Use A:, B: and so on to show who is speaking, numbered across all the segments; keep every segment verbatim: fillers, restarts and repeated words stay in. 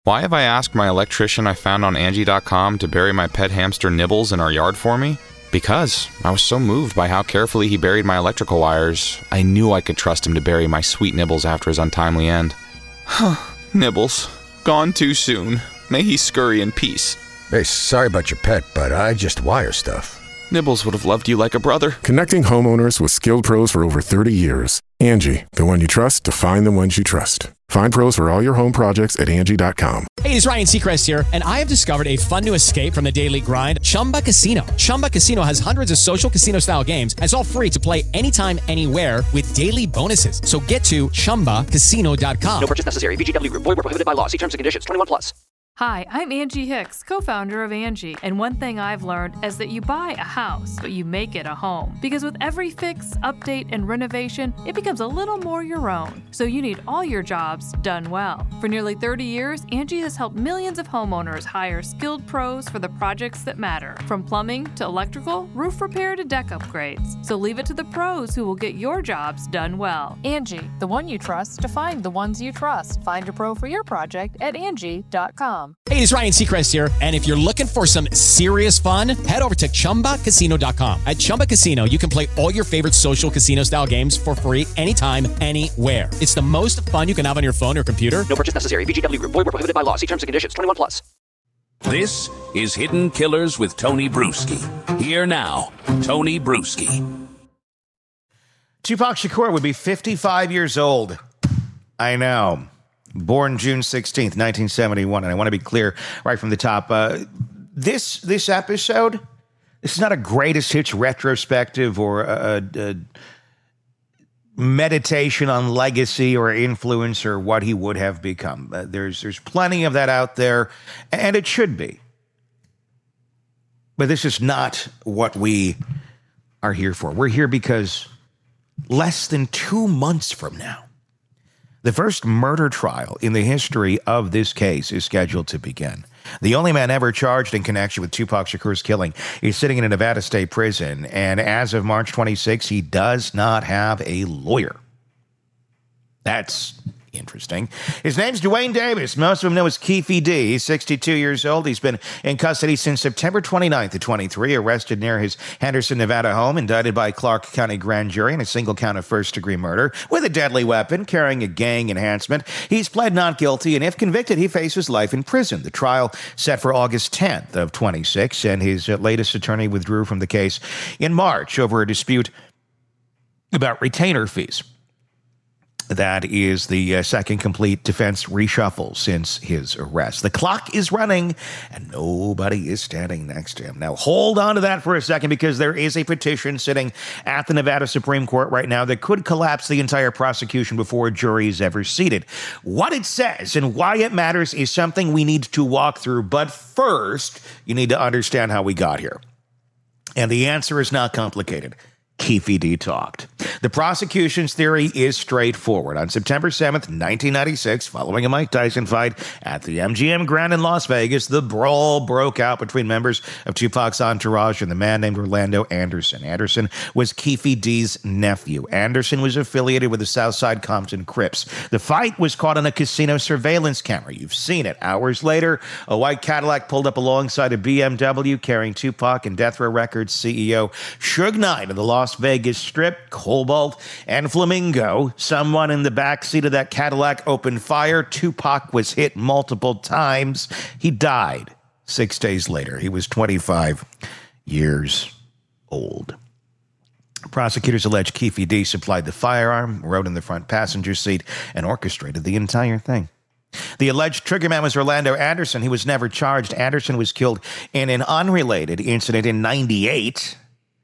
A: Why have I asked my electrician I found on Angie dot com to bury my pet hamster Nibbles in our yard for me? Because I was so moved by how carefully he buried my electrical wires, I knew I could trust him to bury my sweet Nibbles after his untimely end. Nibbles, gone too soon. May he scurry in peace.
B: Hey, sorry about your pet, but I just wire stuff.
A: Nibbles would have loved you like a brother.
C: Connecting homeowners with skilled pros for over thirty years. Angie, the one you trust to find the ones you trust. Find pros for all your home projects at Angie dot com.
D: Hey, it's Ryan Seacrest here, and I have discovered a fun new escape from the daily grind, Chumba Casino. Chumba Casino has hundreds of social casino-style games, and it's all free to play anytime, anywhere with daily bonuses. So get to Chumba Casino dot com.
E: No purchase necessary. V G W Group. Void where prohibited by law. See terms and conditions. twenty-one plus.
F: Hi, I'm Angie Hicks, co-founder of Angie, and one thing I've learned is that you buy a house, but you make it a home. Because with every fix, update, and renovation, it becomes a little more your own. So you need all your jobs done well. For nearly thirty years, Angie has helped millions of homeowners hire skilled pros for the projects that matter. From plumbing to electrical, roof repair to deck upgrades. So leave it to the pros who will get your jobs done well.
G: Angie, the one you trust to find the ones you trust. Find a pro for your project at Angie dot com.
D: Hey, it's Ryan Seacrest here, and if you're looking for some serious fun, head over to Chumba Casino dot com. At Chumba Casino, you can play all your favorite social casino-style games for free anytime, anywhere. It's the most fun you can have on your phone or computer.
E: No purchase necessary. V G W Group. Void where prohibited by law. See terms and conditions. twenty-one plus.
H: This is Hidden Killers with Tony Bruschi. Here now, Tony Bruschi.
I: Tupac Shakur would be fifty-five years old. I know. Born June sixteenth, nineteen seventy-one. And I want to be clear right from the top. Uh, this this episode, this is not a greatest hits retrospective or a, a, a meditation on legacy or influence or what he would have become. Uh, there's there's plenty of that out there, and it should be. But this is not what we are here for. We're here because less than two months from now, the first murder trial in the history of this case is scheduled to begin. The only man ever charged in connection with Tupac Shakur's killing is sitting in a Nevada state prison, and as of March twenty-sixth, he does not have a lawyer. That's interesting. His name's Duane Davis. Most of him know as Keefe D. He's sixty-two years old. He's been in custody since September twenty-ninth of twenty-three, arrested near his Henderson, Nevada home, indicted by Clark County grand jury in a single count of first-degree murder with a deadly weapon, carrying a gang enhancement. He's pled not guilty, and if convicted, he faces life in prison. The trial set for August tenth of twenty-six, and his uh, latest attorney withdrew from the case in March over a dispute about retainer fees. That is the uh, second complete defense reshuffle since his arrest. The clock is running, and nobody is standing next to him. Now, hold on to that for a second, because there is a petition sitting at the Nevada Supreme Court right now that could collapse the entire prosecution before a jury is ever seated. What it says and why it matters is something we need to walk through. But first, you need to understand how we got here. And the answer is not complicated. Keefe D talked. The prosecution's theory is straightforward. On September seventh, nineteen ninety-six, following a Mike Tyson fight at the M G M Grand in Las Vegas, the brawl broke out between members of Tupac's entourage and the man named Orlando Anderson. Anderson was Keefe D's nephew. Anderson was affiliated with the Southside Compton Crips. The fight was caught on a casino surveillance camera. You've seen it. Hours later, a white Cadillac pulled up alongside a B M W carrying Tupac and Death Row Records C E O Suge Knight of the Las Vegas Strip, Cobalt, and Flamingo. Someone in the backseat of that Cadillac opened fire. Tupac was hit multiple times. He died six days later. He was twenty-five years old. Prosecutors allege Keefe D supplied the firearm, rode in the front passenger seat, and orchestrated the entire thing. The alleged triggerman was Orlando Anderson. He was never charged. Anderson was killed in an unrelated incident in ninety-eight.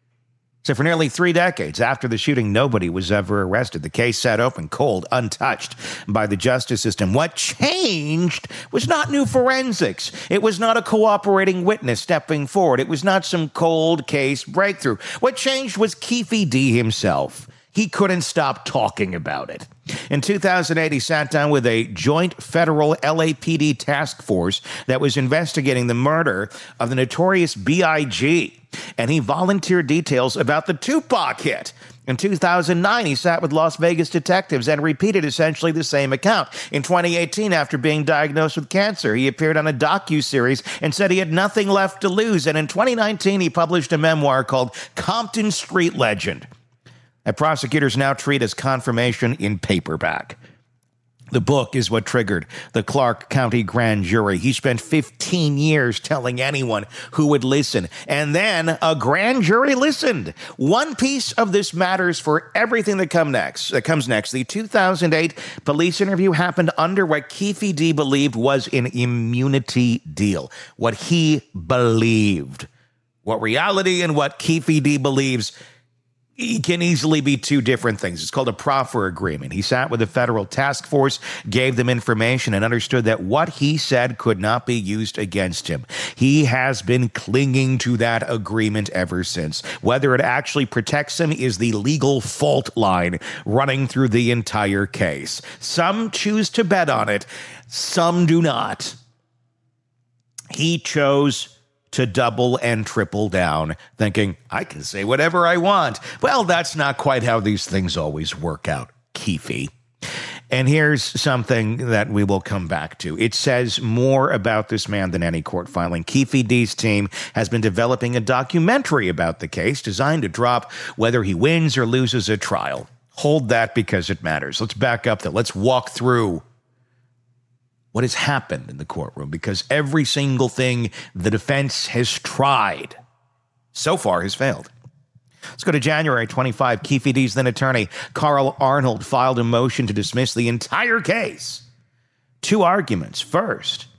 I: So for nearly three decades after the shooting, nobody was ever arrested. The case sat open, cold, untouched by the justice system. What changed was not new forensics. It was not a cooperating witness stepping forward. It was not some cold case breakthrough. What changed was Keefe D himself. He couldn't stop talking about it. In two thousand eight, he sat down with a joint federal L A P D task force that was investigating the murder of the notorious B I G, and he volunteered details about the Tupac hit. In two thousand nine, he sat with Las Vegas detectives and repeated essentially the same account. In twenty eighteen, after being diagnosed with cancer, he appeared on a docuseries and said he had nothing left to lose. And in twenty nineteen, he published a memoir called Compton Street Legend, that prosecutors now treat as confirmation in paperback. The book is what triggered the Clark County grand jury. He spent fifteen years telling anyone who would listen, and then a grand jury listened. One piece of this matters for everything that come next. That comes next. The two thousand eight police interview happened under what Keffe D believed was an immunity deal. What he believed. What reality and what Keffe D believes can easily be two different things. It's called a proffer agreement. He sat with the federal task force, gave them information, and understood that what he said could not be used against him. He has been clinging to that agreement ever since. Whether it actually protects him is the legal fault line running through the entire case. Some choose to bet on it, some do not. He chose to double and triple down, thinking, I can say whatever I want. Well, that's not quite how these things always work out, Keffe. And here's something that we will come back to. It says more about this man than any court filing. Keffe D's team has been developing a documentary about the case designed to drop whether he wins or loses a trial. Hold that because it matters. Let's back up, though. Let's walk through what has happened in the courtroom, because every single thing the defense has tried so far has failed. Let's go to January twenty-fifth. Keffe D's then attorney, Carl Arnold, filed a motion to dismiss the entire case. Two arguments. First,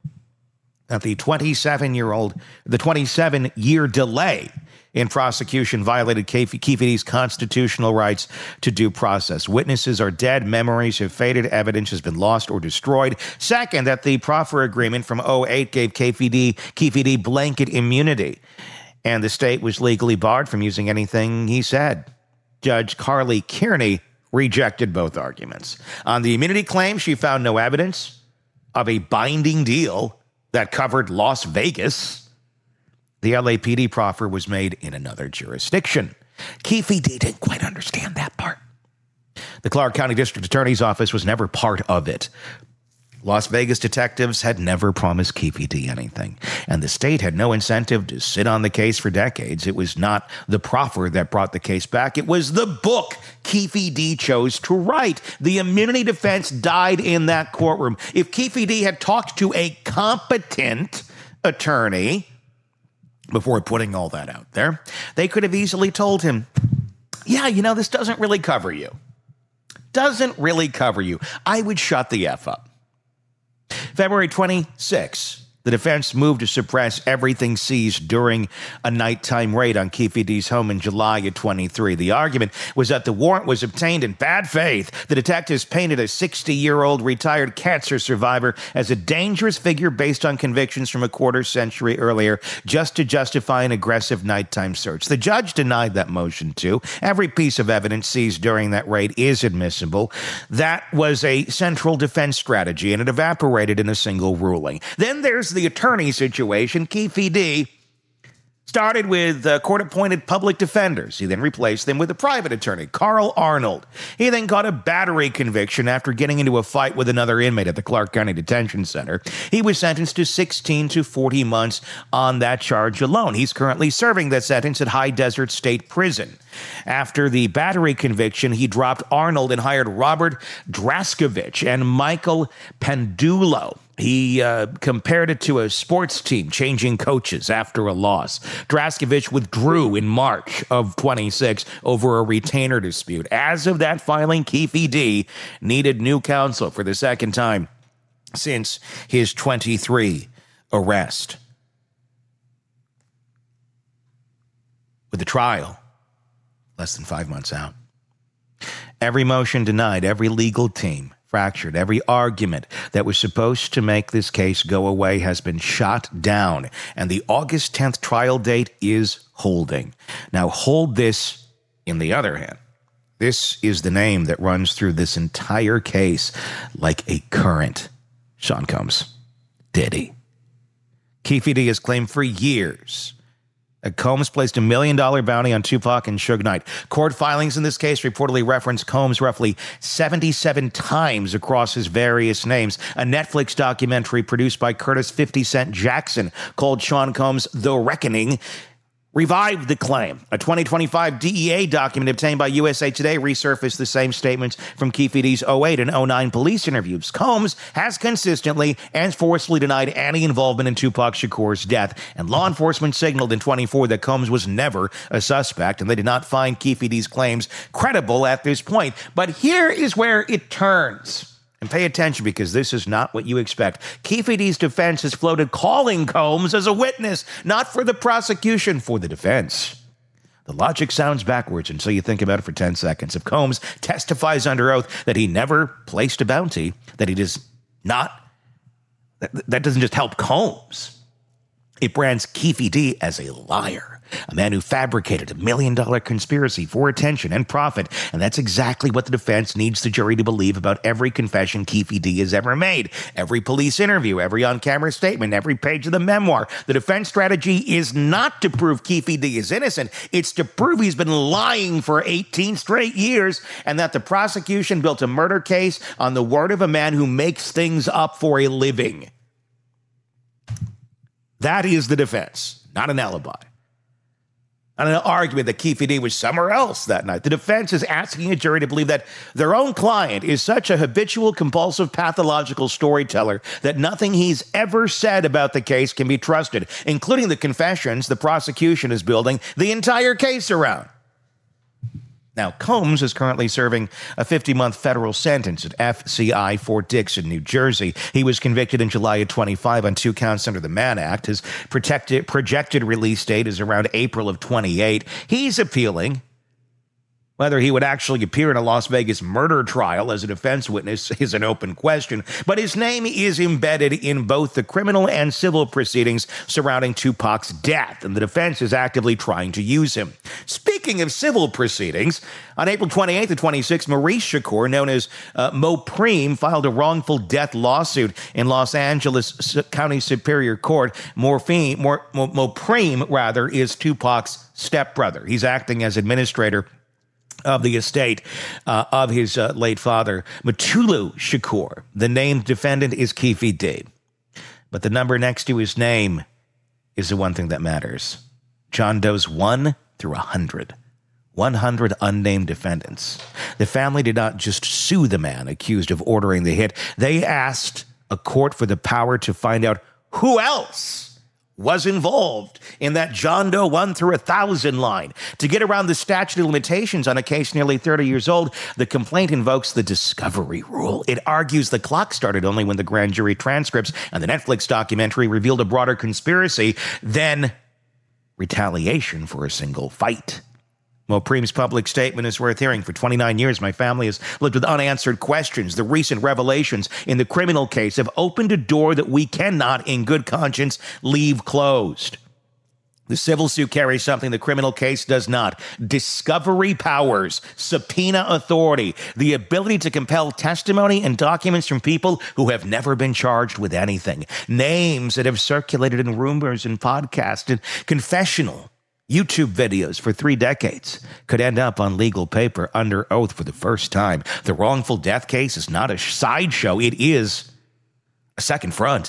I: that the twenty-seven-year-old, the twenty-seven-year delay in prosecution violated Keffe D's constitutional rights to due process. Witnesses are dead, memories have faded, evidence has been lost or destroyed. Second, that the proffer agreement from oh eight gave Keffe D, Keffe D blanket immunity, and the state was legally barred from using anything he said. Judge Carly Kearney rejected both arguments. On the immunity claim, she found no evidence of a binding deal that covered Las Vegas. The L A P D proffer was made in another jurisdiction. Keffe D didn't quite understand that part. The Clark County District Attorney's Office was never part of it. Las Vegas detectives had never promised Keffe D anything, and the state had no incentive to sit on the case for decades. It was not the proffer that brought the case back. It was the book Keffe D chose to write. The immunity defense died in that courtroom. If Keffe D had talked to a competent attorney before putting all that out there, they could have easily told him, yeah, you know, this doesn't really cover you. Doesn't really cover you. I would shut the F up. February twenty-sixth, the defense moved to suppress everything seized during a nighttime raid on Keffe D's home in July of twenty-three. The argument was that the warrant was obtained in bad faith. The detectives painted a sixty-year-old retired cancer survivor as a dangerous figure based on convictions from a quarter century earlier, just to justify an aggressive nighttime search. The judge denied that motion, too. Every piece of evidence seized during that raid is admissible. That was a central defense strategy, and it evaporated in a single ruling. Then there's the attorney situation. Keffe D started with uh, court-appointed public defenders. He then replaced them with a private attorney, Carl Arnold. He then got a battery conviction after getting into a fight with another inmate at the Clark County Detention Center. He was sentenced to sixteen to forty months on that charge alone. He's currently serving that sentence at High Desert State Prison. After the battery conviction, he dropped Arnold and hired Robert Draskovich and Michael Pendulo. He uh, compared it to a sports team changing coaches after a loss. Draskovich withdrew in March of twenty-six over a retainer dispute. As of that filing, Keffe D needed new counsel for the second time since his twenty-three arrest. With the trial less than five months out, every motion denied, every legal team fractured, every argument that was supposed to make this case go away has been shot down, and the August tenth trial date is holding. Now, hold this in the other hand. This is the name that runs through this entire case like a current. Sean Combs. Did he? Keffe D has claimed for years that Combs placed a million dollar bounty on Tupac and Suge Knight. Court filings in this case reportedly reference Combs roughly seventy-seven times across his various names. A Netflix documentary produced by Curtis fifty Cent Jackson called Sean Combs The Reckoning revived the claim. A twenty twenty-five D E A document obtained by U S A Today resurfaced the same statements from Keffe D's oh eight and oh nine police interviews. Combs has consistently and forcefully denied any involvement in Tupac Shakur's death, and law enforcement signaled in twenty-four that Combs was never a suspect, and they did not find Keffe D's claims credible at this point. But here is where it turns. And pay attention, because this is not what you expect. Keffe D's defense has floated calling Combs as a witness, not for the prosecution, for the defense. The logic sounds backwards until you think about it for ten seconds. If Combs testifies under oath that he never placed a bounty, that he does not, that, that doesn't just help Combs. It brands Keffe D as a liar. A man who fabricated a million-dollar conspiracy for attention and profit, and that's exactly what the defense needs the jury to believe about every confession Keffe D has ever made, every police interview, every on-camera statement, every page of the memoir. The defense strategy is not to prove Keffe D is innocent, it's to prove he's been lying for eighteen straight years, and that the prosecution built a murder case on the word of a man who makes things up for a living. That is the defense, not an alibi. And an argument that Keffe D was somewhere else that night. The defense is asking a jury to believe that their own client is such a habitual, compulsive, pathological storyteller that nothing he's ever said about the case can be trusted, including the confessions the prosecution is building the entire case around. Now, Combs is currently serving a fifty-month federal sentence at F C I Fort Dixon, New Jersey. He was convicted in July of twenty-five on two counts under the Mann Act. His protected, projected release date is around April of twenty-eight. He's appealing. Whether he would actually appear in a Las Vegas murder trial as a defense witness is an open question, but his name is embedded in both the criminal and civil proceedings surrounding Tupac's death, and the defense is actively trying to use him. Speaking of civil proceedings, on April twenty-eighth and twenty-sixth, Maurice Shakur, known as uh, Mo Preem, filed a wrongful death lawsuit in Los Angeles County Superior Court. Morphine, Mo, Mo, Mo Preem, rather, is Tupac's stepbrother. He's acting as administrator of the estate uh, of his uh, late father, Mutulu Shakur. The named defendant is Keffe D. But the number next to his name is the one thing that matters. John Doe's one through a hundred. one hundred unnamed defendants. The family did not just sue the man accused of ordering the hit. They asked a court for the power to find out who else was involved in that John Doe one through a thousand line. To get around the statute of limitations on a case nearly thirty years old, the complaint invokes the discovery rule. It argues the clock started only when the grand jury transcripts and the Netflix documentary revealed a broader conspiracy than retaliation for a single fight. Mo Preem's public statement is worth hearing. For twenty-nine years, my family has lived with unanswered questions. The recent revelations in the criminal case have opened a door that we cannot, in good conscience, leave closed. The civil suit carries something the criminal case does not: discovery powers, subpoena authority, the ability to compel testimony and documents from people who have never been charged with anything, names that have circulated in rumors and podcasts and confessional YouTube videos for three decades could end up on legal paper under oath for the first time. The wrongful death case is not a sideshow. It is a second front.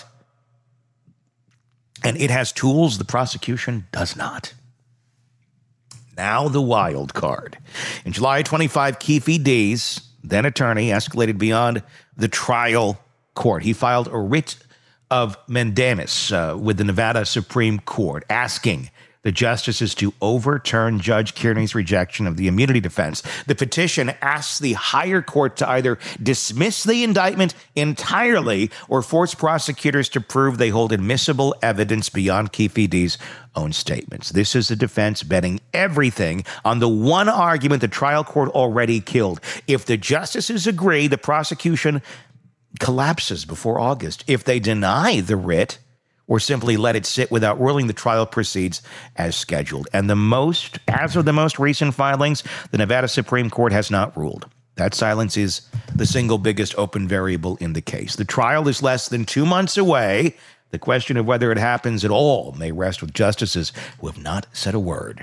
I: And it has tools the prosecution does not. Now the wild card. In July twenty-fifth, Keffe D's then attorney escalated beyond the trial court. He filed a writ of mandamus uh, with the Nevada Supreme Court, asking the justices to overturn Judge Kearney's rejection of the immunity defense. The petition asks the higher court to either dismiss the indictment entirely or force prosecutors to prove they hold admissible evidence beyond Keffe D's own statements. This is the defense betting everything on the one argument the trial court already killed. If the justices agree, the prosecution collapses before August. If they deny the writ, or simply let it sit without ruling, the trial proceeds as scheduled. And the most, as of the most recent filings, the Nevada Supreme Court has not ruled. That silence is the single biggest open variable in the case. The trial is less than two months away. The question of whether it happens at all may rest with justices who have not said a word.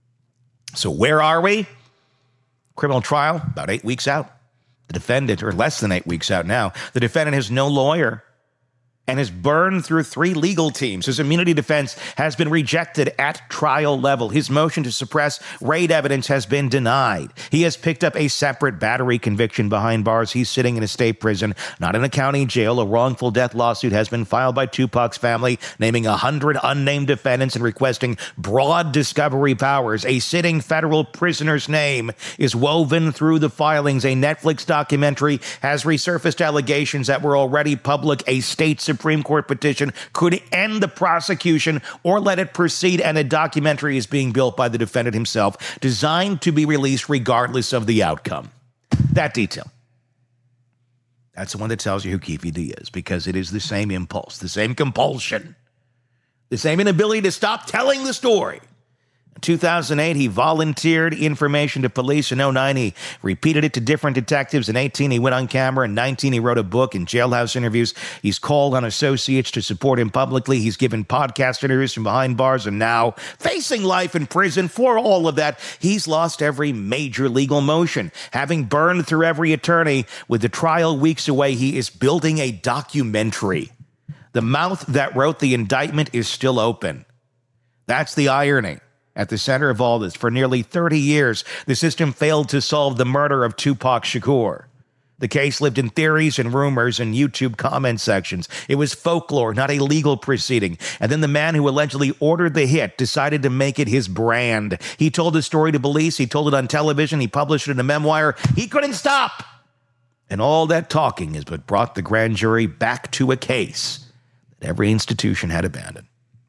I: So where are we? Criminal trial, about eight weeks out. The defendant, or less than eight weeks out now, the defendant has no lawyer and has burned through three legal teams. His immunity defense has been rejected at trial level. His motion to suppress raid evidence has been denied. He has picked up a separate battery conviction behind bars. He's sitting in a state prison, not in a county jail. A wrongful death lawsuit has been filed by Tupac's family, naming a hundred unnamed defendants and requesting broad discovery powers. A sitting federal prisoner's name is woven through the filings. A Netflix documentary has resurfaced allegations that were already public. A state Supreme Court petition could end the prosecution or let it proceed, and a documentary is being built by the defendant himself, designed to be released regardless of the outcome. That detail. That's the one that tells you who Keefe D is, because it is the same impulse, the same compulsion, the same inability to stop telling the story. In two thousand eight, he volunteered information to police. In oh nine, he repeated it to different detectives. In eighteen, he went on camera. In nineteen, he wrote a book. In jailhouse interviews, he's called on associates to support him publicly. He's given podcast interviews from behind bars, and now, facing life in prison for all of that, he's lost every major legal motion. Having burned through every attorney, with the trial weeks away, he is building a documentary. The mouth that wrote the indictment is still open. That's the irony. At the center of all this, for nearly thirty years, the system failed to solve the murder of Tupac Shakur. The case lived in theories and rumors and YouTube comment sections. It was folklore, not a legal proceeding. And then the man who allegedly ordered the hit decided to make it his brand. He told the story to police. He told it on television. He published it in a memoir. He couldn't stop. And all that talking is what brought the grand jury back to a case that every institution had abandoned.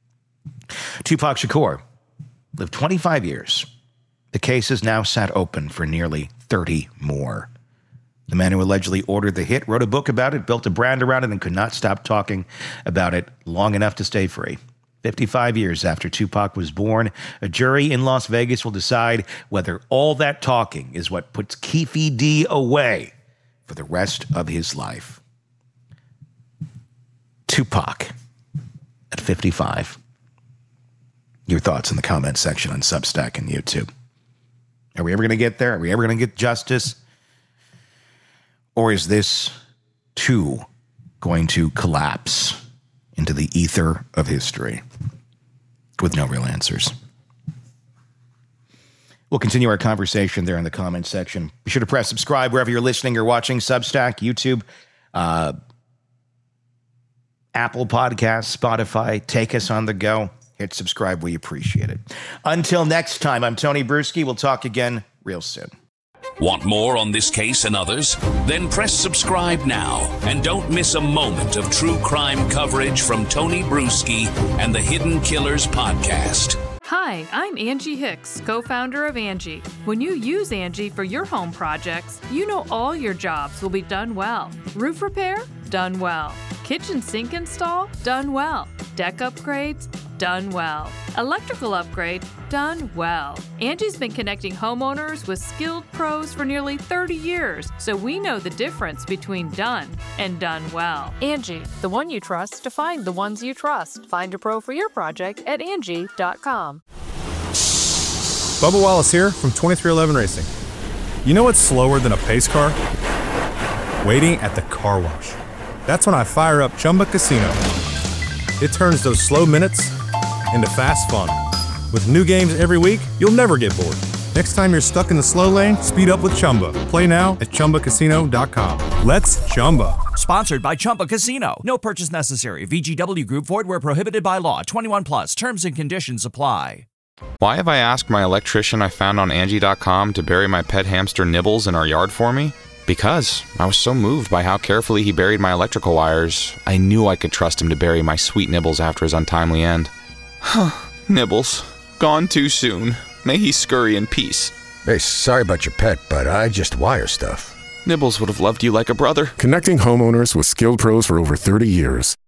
I: Tupac Shakur lived twenty-five years. The case is now sat open for nearly thirty more. The man who allegedly ordered the hit wrote a book about it, built a brand around it, and could not stop talking about it long enough to stay free. fifty-five years after Tupac was born, a jury in Las Vegas will decide whether all that talking is what puts Keefe D away for the rest of his life. Tupac at fifty-five. Your thoughts in the comment section on Substack and YouTube. Are we ever going to get there? Are we ever going to get justice? Or is this, too, going to collapse into the ether of history with no real answers? We'll continue our conversation there in the comment section. Be sure to press subscribe wherever you're listening or watching. Substack, YouTube, uh, Apple Podcasts, Spotify. Take us on the go. Hit subscribe. We appreciate it. Until next time, I'm Tony Bruschi. We'll talk again real soon.
H: Want more on this case and others? Then press subscribe now and don't miss a moment of true crime coverage from Tony Bruschi and the Hidden Killers podcast.
F: Hi, I'm Angie Hicks, co-founder of Angie. When you use Angie for your home projects, you know all your jobs will be done well. Roof repair? Done well. Kitchen sink install? Done well. Deck upgrades? Done well. Electrical upgrade? Done well. Angie's been connecting homeowners with skilled pros for nearly thirty years, so we know the difference between done and done well.
G: Angie, the one you trust to find the ones you trust. Find a pro for your project at Angie dot com.
J: Bubba Wallace here from twenty-three eleven Racing. You know what's slower than a pace car? Waiting at the car wash. That's when I fire up Chumba Casino. It turns those slow minutes into fast fun. With new games every week, you'll never get bored. Next time you're stuck in the slow lane, speed up with Chumba. Play now at Chumba Casino dot com. Let's Chumba.
K: Sponsored by Chumba Casino. No purchase necessary. V G W Group. Void where prohibited by law. twenty-one plus. Terms and conditions apply.
A: Why have I asked my electrician I found on Angie dot com to bury my pet hamster Nibbles in our yard for me? Because I was so moved by how carefully he buried my electrical wires, I knew I could trust him to bury my sweet Nibbles after his untimely end. Nibbles, gone too soon. May he scurry in peace.
B: Hey, sorry about your pet, but I just wire stuff.
A: Nibbles would have loved you like a brother.
C: Connecting homeowners with skilled pros for over thirty years.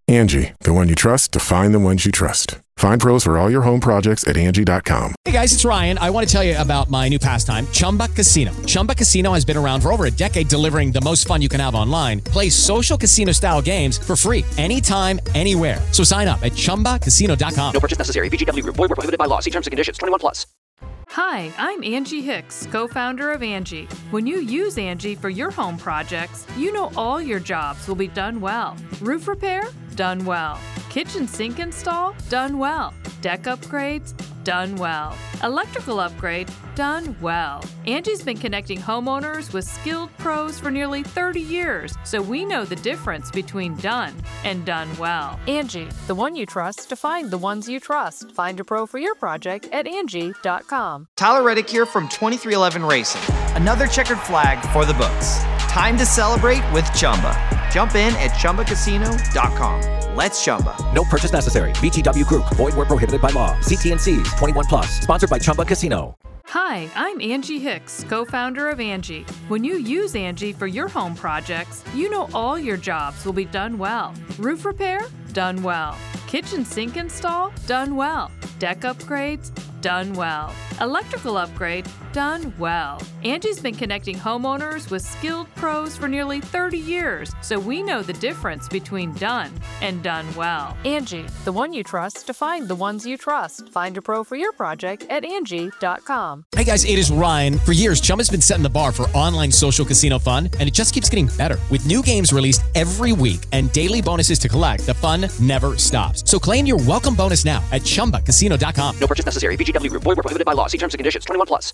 C: Angie, the one you trust to find the ones you trust. Find pros for all your home projects at Angie dot com.
D: Hey guys, it's Ryan. I want to tell you about my new pastime, Chumba Casino. Chumba Casino has been around for over a decade, delivering the most fun you can have online. Play social casino-style games for free anytime, anywhere. So sign up at chumba casino dot com.
E: No purchase necessary. V G W Group. Void where prohibited by law. See terms and conditions. twenty-one plus.
F: Hi, I'm Angie Hicks, co-founder of Angie. When you use Angie for your home projects, you know all your jobs will be done well. Roof repair? Done well. Kitchen sink install? Done well. Deck upgrades? Done well. Electrical upgrade? Done well. Angie's been connecting homeowners with skilled pros for nearly thirty years, so we know the difference between done and done well.
G: Angie, the one you trust to find the ones you trust. Find a pro for your project at Angie dot com.
L: Tyler Reddick here from twenty-three eleven Racing. Another checkered flag for the books. Time to celebrate with Chumba. Jump in at chumba casino dot com. Let's Chumba.
M: No purchase necessary. V G W Group. Void where prohibited by law. See T and C's. twenty-one plus. Sponsored by Chumba Casino.
F: Hi, I'm Angie Hicks, co-founder of Angie. When you use Angie for your home projects, you know all your jobs will be done well. Roof repair? Done well. Kitchen sink install? Done well. Deck upgrades? Done well. Electrical upgrade? Done well. Angie's been connecting homeowners with skilled pros for nearly thirty years, so we know the difference between done and done well.
G: Angie, the one you trust to find the ones you trust. Find a pro for your project at Angie dot com.
D: Hey guys, it is Ryan. For years, Chumba's been setting the bar for online social casino fun, and it just keeps getting better. With new games released every week and daily bonuses to collect, the fun never stops. So claim your welcome bonus now at chumba casino dot com.
E: No purchase necessary. V G W Group. Void where prohibited by law. See terms and conditions. twenty-one plus.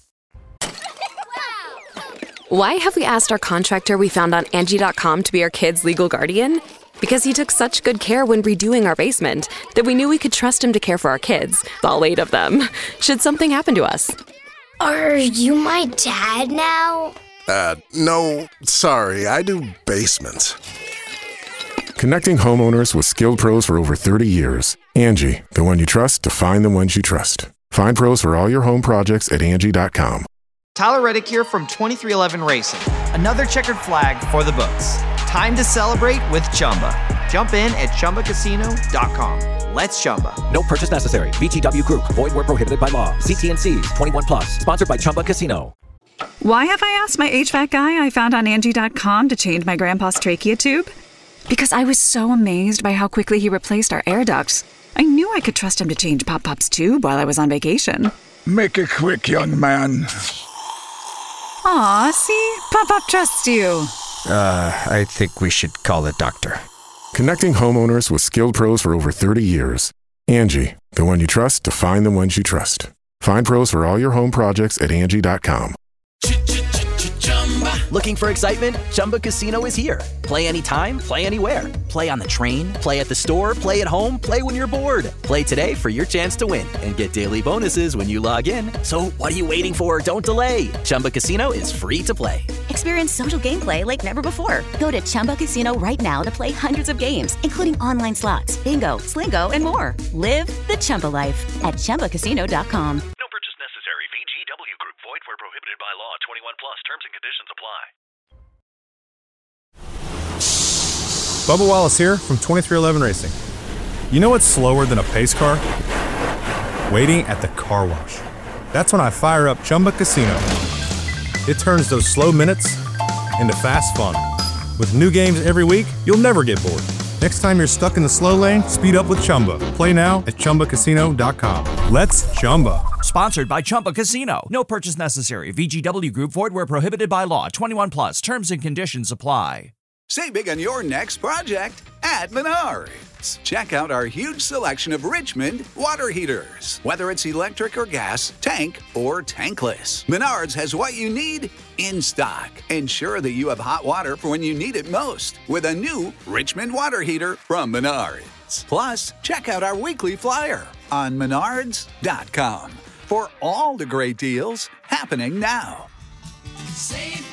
N: Why have we asked our contractor we found on Angie dot com to be our kids' legal guardian? Because he took such good care when redoing our basement that we knew we could trust him to care for our kids, all eight of them, should something happen to us.
O: Are you my dad now?
C: Uh, no, sorry, I do basements. Connecting homeowners with skilled pros for over thirty years. Angie, the one you trust to find the ones you trust. Find pros for all your home projects at Angie dot com.
L: Tyler Reddick here from twenty-three eleven Racing. Another checkered flag for the books. Time to celebrate with Chumba. Jump in at chumba casino dot com. Let's Chumba.
M: No purchase necessary. V G W Group. Void where prohibited by law. See T and C's. twenty-one plus. Sponsored by Chumba Casino.
P: Why have I asked my H V A C guy I found on Angie dot com to change my grandpa's trachea tube? Because I was so amazed by how quickly he replaced our air ducts. I knew I could trust him to change Pop Pop's tube while I was on vacation.
Q: Make it quick, young man.
P: Aw, see? Pop Pop trusts you.
B: Uh, I think we should call the doctor.
C: Connecting homeowners with skilled pros for over thirty years. Angie, the one you trust to find the ones you trust. Find pros for all your home projects at Angie dot com.
K: Looking for excitement? Chumba Casino is here. Play anytime, play anywhere. Play on the train, play at the store, play at home, play when you're bored. Play today for your chance to win and get daily bonuses when you log in. So what are you waiting for? Don't delay. Chumba Casino is free to play.
R: Experience social gameplay like never before. Go to Chumba Casino right now to play hundreds of games, including online slots, bingo, Slingo, and more. Live the Chumba life at chumba casino dot com.
S: No purchase necessary. V G W Group. Void where prohibited by law. twenty-one plus. Terms and conditions apply.
J: Bubba Wallace here from twenty-three eleven Racing. You know what's slower than a pace car? Waiting at the car wash. That's when I fire up Chumba Casino. It turns those slow minutes into fast fun. With new games every week, you'll never get bored. Next time you're stuck in the slow lane, speed up with Chumba. Play now at chumba casino dot com. Let's Chumba.
K: Sponsored by Chumba Casino. No purchase necessary. V G W Group. Void where prohibited by law. twenty-one plus. Terms and conditions apply.
T: Save big on your next project at Menards. Check out our huge selection of Richmond water heaters. Whether it's electric or gas, tank or tankless, Menards has what you need in stock. Ensure that you have hot water for when you need it most with a new Richmond water heater from Menards. Plus, check out our weekly flyer on menards dot com for all the great deals happening now.
U: Save